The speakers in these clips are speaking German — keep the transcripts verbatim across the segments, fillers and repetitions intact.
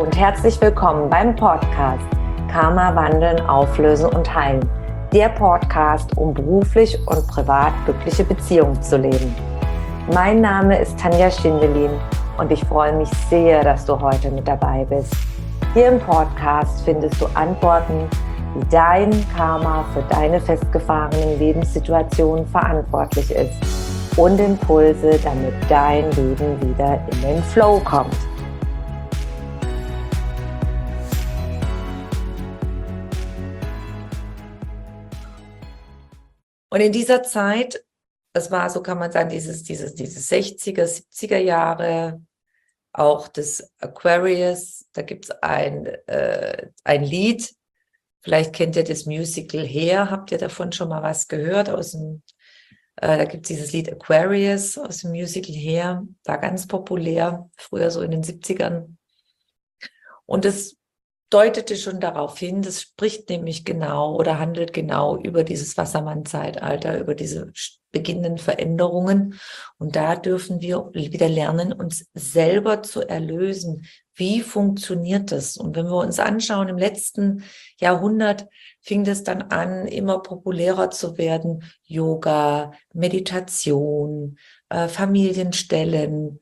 und herzlich willkommen beim Podcast Karma wandeln, auflösen und heilen. Der Podcast, um beruflich und privat glückliche Beziehungen zu leben. Mein Name ist Tanja Schindelin und ich freue mich sehr, dass du heute mit dabei bist. Hier im Podcast findest du Antworten, wie dein Karma für deine festgefahrenen Lebenssituationen verantwortlich ist und Impulse, damit dein Leben wieder in den Flow kommt. Und in dieser Zeit, das war, so kann man sagen, dieses, dieses, dieses sechziger, siebziger Jahre, auch das Aquarius, da gibt es ein, äh, ein Lied, vielleicht kennt ihr das Musical Hair, habt ihr davon schon mal was gehört? Aus dem, äh, da gibt es dieses Lied Aquarius aus dem Musical Hair, war ganz populär, früher so in den siebzigern. Und das deutete schon darauf hin, das spricht nämlich genau oder handelt genau über dieses Wassermann-Zeitalter, über diese beginnenden Veränderungen. Und da dürfen wir wieder lernen, uns selber zu erlösen. Wie funktioniert das? Und wenn wir uns anschauen, im letzten Jahrhundert fing das dann an, immer populärer zu werden. Yoga, Meditation, äh, Familienstellen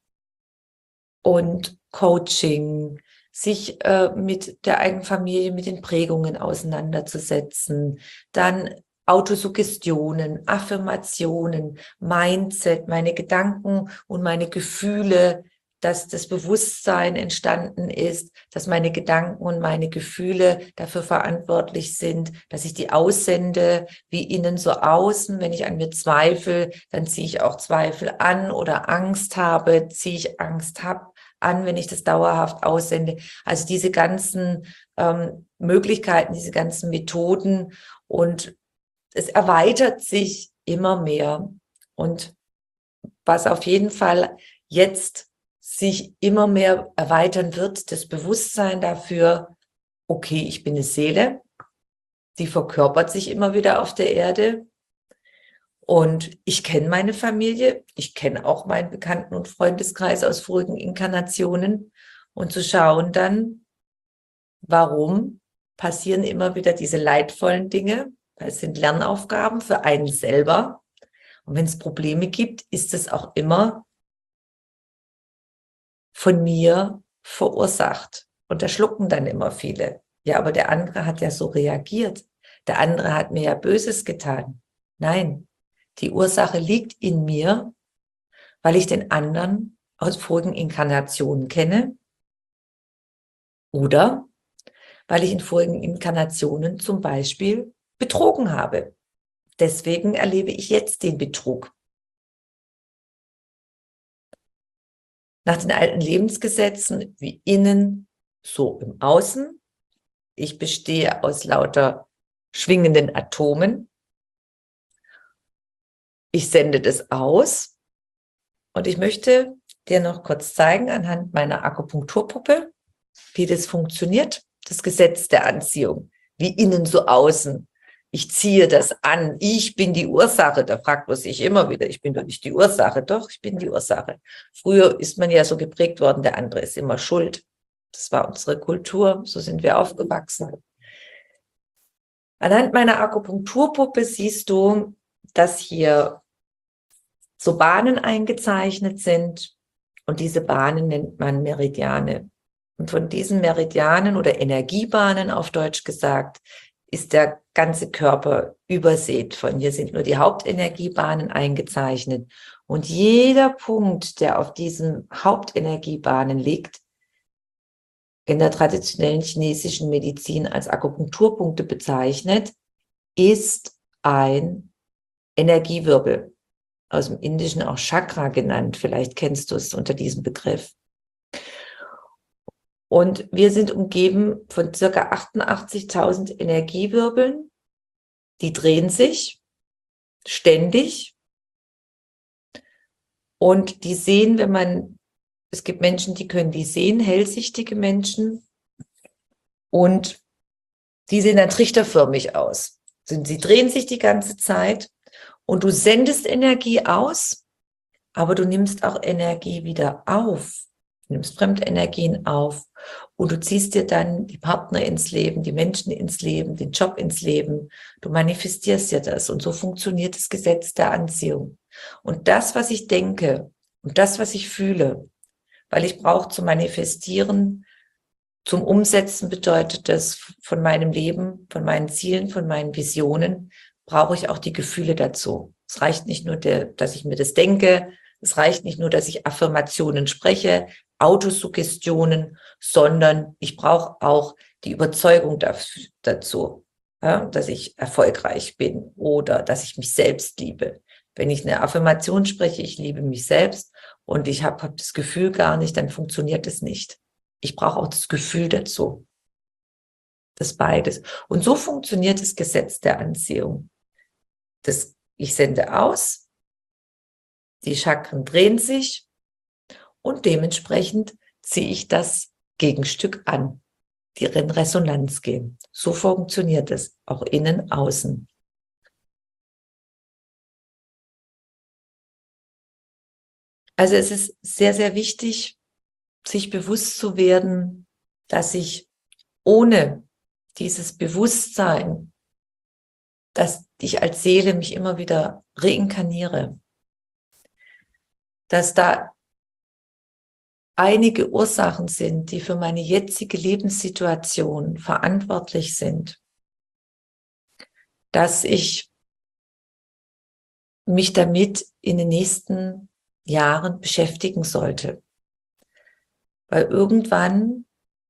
und Coaching, sich äh, mit der eigenen Familie, mit den Prägungen auseinanderzusetzen, dann Autosuggestionen, Affirmationen, Mindset, meine Gedanken und meine Gefühle, dass das Bewusstsein entstanden ist, dass meine Gedanken und meine Gefühle dafür verantwortlich sind, dass ich die aussende, wie innen so außen. Wenn ich an mir zweifle, dann ziehe ich auch Zweifel an, oder Angst habe, ziehe ich Angst hab, an, wenn ich das dauerhaft aussende. Also diese ganzen ähm, Möglichkeiten, diese ganzen Methoden, und es erweitert sich immer mehr. Und was auf jeden Fall jetzt sich immer mehr erweitern wird, das Bewusstsein dafür, okay, ich bin eine Seele, die verkörpert sich immer wieder auf der Erde. Und ich kenne meine Familie, ich kenne auch meinen Bekannten- und Freundeskreis aus vorigen Inkarnationen. Und zu schauen dann, warum passieren immer wieder diese leidvollen Dinge. Es sind Lernaufgaben für einen selber. Und wenn es Probleme gibt, ist es auch immer von mir verursacht. Und da schlucken dann immer viele. Ja, aber der andere hat ja so reagiert. Der andere hat mir ja Böses getan. Nein. Die Ursache liegt in mir, weil ich den anderen aus vorigen Inkarnationen kenne oder weil ich in vorigen Inkarnationen zum Beispiel betrogen habe. Deswegen erlebe ich jetzt den Betrug. Nach den alten Lebensgesetzen, wie innen, so im Außen. Ich bestehe aus lauter schwingenden Atomen. Ich sende das aus, und ich möchte dir noch kurz zeigen anhand meiner Akupunkturpuppe, wie das funktioniert, das Gesetz der Anziehung, wie innen so außen. Ich ziehe das an, ich bin die Ursache. Da fragt man sich immer wieder, ich bin doch nicht die Ursache. Doch, ich bin die Ursache. Früher ist man ja so geprägt worden, der andere ist immer schuld. Das war unsere Kultur, so sind wir aufgewachsen. Anhand meiner Akupunkturpuppe siehst du, dass hier so Bahnen eingezeichnet sind, und diese Bahnen nennt man Meridiane. Und von diesen Meridianen oder Energiebahnen auf Deutsch gesagt, ist der ganze Körper übersät von. Hier sind nur die Hauptenergiebahnen eingezeichnet. Und jeder Punkt, der auf diesen Hauptenergiebahnen liegt, in der traditionellen chinesischen Medizin als Akupunkturpunkte bezeichnet, ist ein Energiewirbel. Aus dem Indischen auch Chakra genannt. Vielleicht kennst du es unter diesem Begriff. Und wir sind umgeben von ca. achtundachtzigtausend Energiewirbeln. Die drehen sich ständig. Und die sehen, wenn man, es gibt Menschen, die können die sehen, hellsichtige Menschen. Und die sehen dann trichterförmig aus. Sie drehen sich die ganze Zeit. Und du sendest Energie aus, aber du nimmst auch Energie wieder auf. du nimmst Fremdenergien auf und du ziehst dir dann die Partner ins Leben, die Menschen ins Leben, den Job ins Leben. Du manifestierst ja das und so funktioniert das Gesetz der Anziehung. Und das, was ich denke und das, was ich fühle, weil ich brauche zu manifestieren, zum Umsetzen bedeutet das von meinem Leben, von meinen Zielen, von meinen Visionen, brauche ich auch die Gefühle dazu. Es reicht nicht nur, der, dass ich mir das denke, es reicht nicht nur, dass ich Affirmationen spreche, Autosuggestionen, sondern ich brauche auch die Überzeugung dafür, dazu, ja, dass ich erfolgreich bin oder dass ich mich selbst liebe. Wenn ich eine Affirmation spreche, ich liebe mich selbst und ich habe hab das Gefühl gar nicht, dann funktioniert es nicht. Ich brauche auch das Gefühl dazu. Das beides. Und so funktioniert das Gesetz der Anziehung. Das, ich sende aus, die Chakren drehen sich und dementsprechend ziehe ich das Gegenstück an, die in Resonanz gehen. So funktioniert es, auch innen, außen. Also es ist sehr, sehr wichtig, sich bewusst zu werden, dass ich ohne dieses Bewusstsein, dass ich als Seele mich immer wieder reinkarniere, dass da einige Ursachen sind, die für meine jetzige Lebenssituation verantwortlich sind, dass ich mich damit in den nächsten Jahren beschäftigen sollte. Weil irgendwann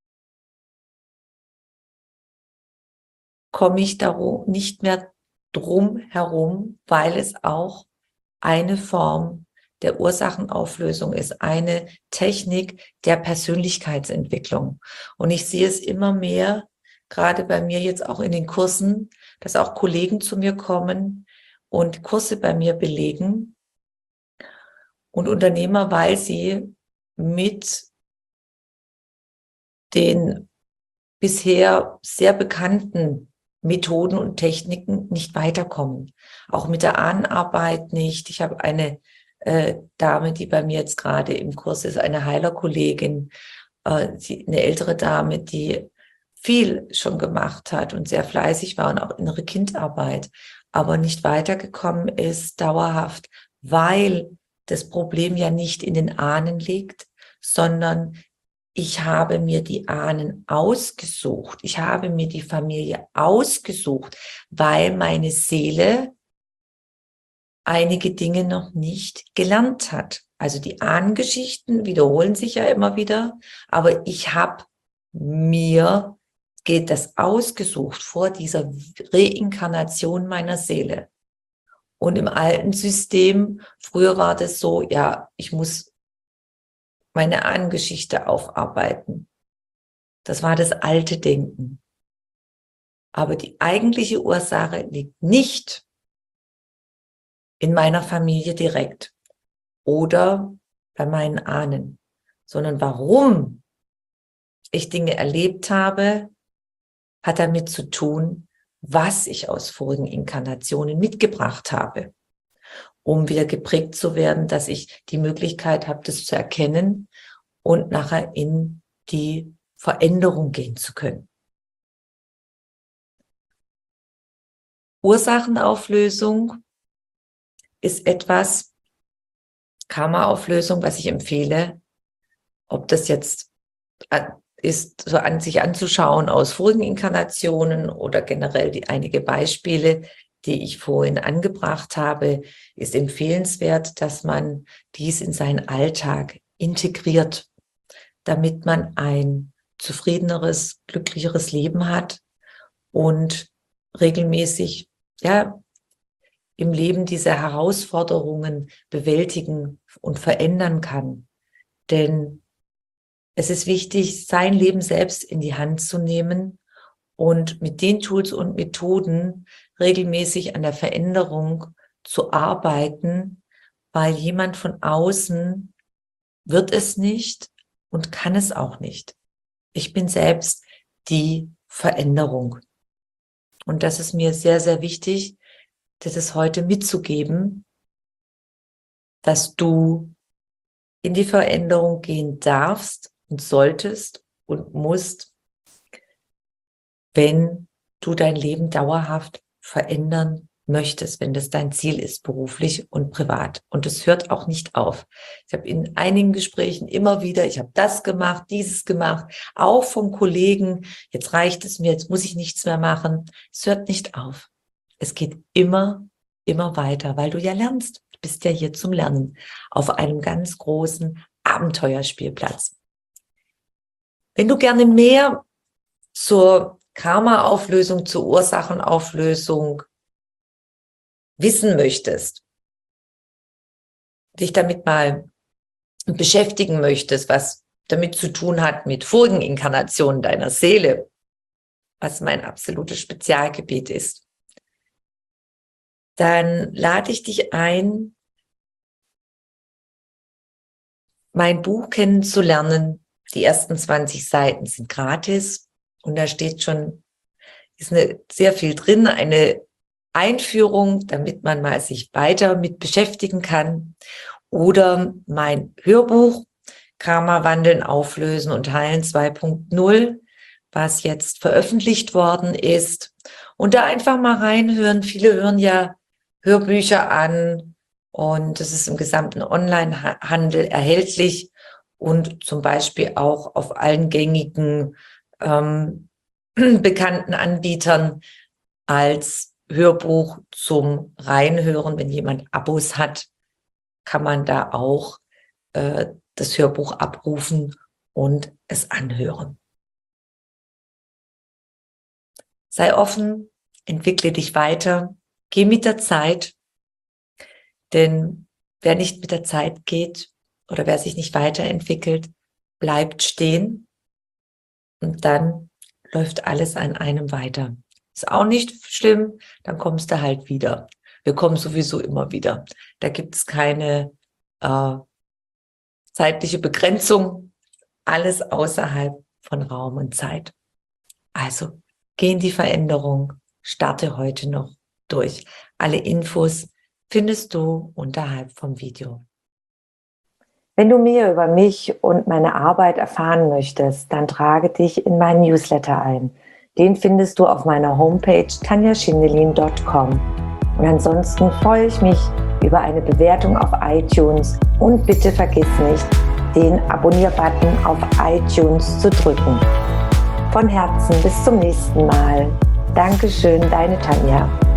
komme ich darum nicht mehr drum herum, weil es auch eine Form der Ursachenauflösung ist, eine Technik der Persönlichkeitsentwicklung. Und ich sehe es immer mehr, gerade bei mir jetzt auch in den Kursen, dass auch Kollegen zu mir kommen und Kurse bei mir belegen und Unternehmer, weil sie mit den bisher sehr bekannten Methoden und Techniken nicht weiterkommen. Auch mit der Ahnenarbeit nicht. Ich habe eine äh, Dame, die bei mir jetzt gerade im Kurs ist, eine Heilerkollegin, äh, die, eine ältere Dame, die viel schon gemacht hat und sehr fleißig war und auch innere Kindarbeit, aber nicht weitergekommen ist dauerhaft, weil das Problem ja nicht in den Ahnen liegt, sondern ich habe mir die Ahnen ausgesucht. Ich habe mir die Familie ausgesucht, weil meine Seele einige Dinge noch nicht gelernt hat. Also die Ahnengeschichten wiederholen sich ja immer wieder, aber ich habe mir geht das ausgesucht vor dieser Reinkarnation meiner Seele. Und im alten System, früher war das so, ja, ich muss meine Ahnengeschichte aufarbeiten. Das war das alte Denken. Aber die eigentliche Ursache liegt nicht in meiner Familie direkt oder bei meinen Ahnen, sondern warum ich Dinge erlebt habe, hat damit zu tun, was ich aus vorigen Inkarnationen mitgebracht habe, um wieder geprägt zu werden, dass ich die Möglichkeit habe, das zu erkennen und nachher in die Veränderung gehen zu können. Ursachenauflösung ist etwas, Karma-Auflösung, was ich empfehle, ob das jetzt ist, so an sich anzuschauen aus vorigen Inkarnationen oder generell die einige Beispiele, die ich vorhin angebracht habe, ist empfehlenswert, dass man dies in seinen Alltag integriert, damit man ein zufriedeneres, glücklicheres Leben hat und regelmäßig, ja, im Leben diese Herausforderungen bewältigen und verändern kann. Denn es ist wichtig, sein Leben selbst in die Hand zu nehmen und mit den Tools und Methoden regelmäßig an der Veränderung zu arbeiten, weil jemand von außen wird es nicht und kann es auch nicht. Ich bin selbst die Veränderung. Und das ist mir sehr, sehr wichtig, das ist heute mitzugeben, dass du in die Veränderung gehen darfst und solltest und musst, wenn du dein Leben dauerhaft verändern möchtest, wenn das dein Ziel ist, beruflich und privat. Und es hört auch nicht auf. Ich habe in einigen Gesprächen immer wieder, ich habe das gemacht, dieses gemacht, auch vom Kollegen, jetzt reicht es mir, jetzt muss ich nichts mehr machen. Es hört nicht auf. Es geht immer, immer weiter, weil du ja lernst. Du bist ja hier zum Lernen auf einem ganz großen Abenteuerspielplatz. Wenn du gerne mehr zur Karma-Auflösung, zur Ursachenauflösung wissen möchtest, dich damit mal beschäftigen möchtest, was damit zu tun hat mit vorigen Inkarnationen deiner Seele, was mein absolutes Spezialgebiet ist, dann lade ich dich ein, mein Buch kennenzulernen. Die ersten zwanzig Seiten sind gratis und da steht schon, ist eine, sehr viel drin, eine Einführung, damit man mal sich weiter mit beschäftigen kann. Oder mein Hörbuch Karma wandeln, auflösen und heilen zwei Punkt null, was jetzt veröffentlicht worden ist. Und da einfach mal reinhören. Viele hören ja Hörbücher an und es ist im gesamten Onlinehandel erhältlich und zum Beispiel auch auf allen gängigen ähm, bekannten Anbietern als Hörbuch zum Reinhören. Wenn jemand Abos hat, kann man da auch äh, das Hörbuch abrufen und es anhören. Sei offen, entwickle dich weiter, geh mit der Zeit, denn wer nicht mit der Zeit geht oder wer sich nicht weiterentwickelt, bleibt stehen und dann läuft alles an einem weiter. Ist auch nicht schlimm, dann kommst du halt wieder. Wir kommen sowieso immer wieder. Da gibt es keine äh, zeitliche Begrenzung, alles außerhalb von Raum und Zeit. Also, geh in die Veränderung, starte heute noch durch. Alle Infos findest du unterhalb vom Video. Wenn du mehr über mich und meine Arbeit erfahren möchtest, dann trage dich in meinen Newsletter ein. Den findest du auf meiner Homepage tanja schindelin punkt com. Und ansonsten freue ich mich über eine Bewertung auf iTunes und bitte vergiss nicht, den Abonnier-Button auf iTunes zu drücken. Von Herzen bis zum nächsten Mal. Dankeschön, deine Tanja.